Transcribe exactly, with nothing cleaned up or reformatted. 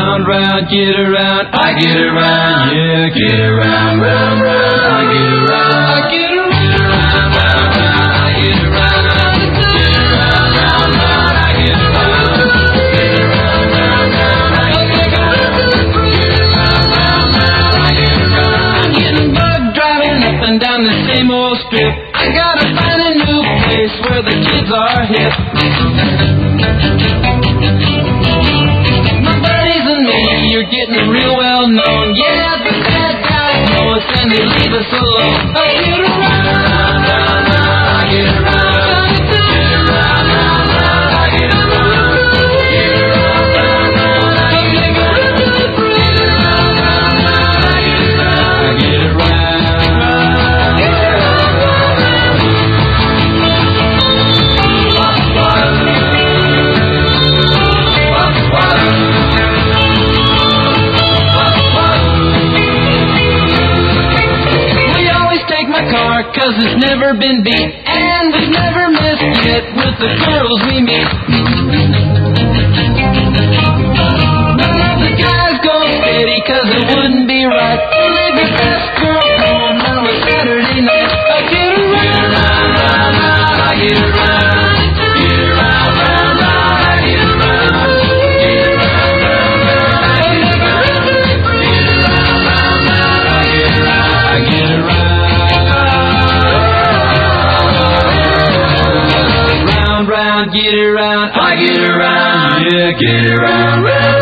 Round, round, get around, I get around, yeah, get around, round, round, I get around, I get around, round, round, I get around, get around, round, round, I get around, get around, round, round, I get around, get around, round, round, I get around. I'm getting bugged driving up and down the same old strip. I gotta find a new place where the kids are hip. You're getting real well known. Yeah, the bad guys know us and they leave us alone. I get around, round, round, I get around, get around, round, round, I get around, get around, round, round, I get around, get around, round, round, I get around, I get around, get around, cause it's never been beat, and we've never missed it with the girls we meet. None of the guys go steady, cause it wouldn't be right to leave your best girl home on a Saturday night. I get around, round, round, round, I get around, get around, round, round, I get around, get around, round, round, I get around, get around, round, round, I get around, I get around. Round, get around, I get around, yeah, get around, round.